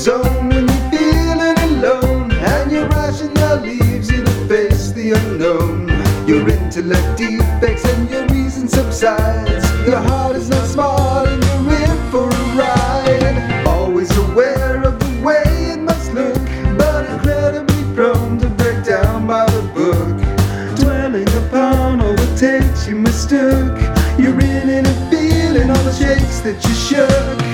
zone when you're feeling alone, and your rationale leaves you to face the unknown. Your intellect defects and your reason subsides. Your heart is not smart and you're in for a ride. Always aware of the way it must look, but incredibly prone to break down by the book. Dwelling upon all the takes you mistook. You're in it and feeling all the shakes that you shook.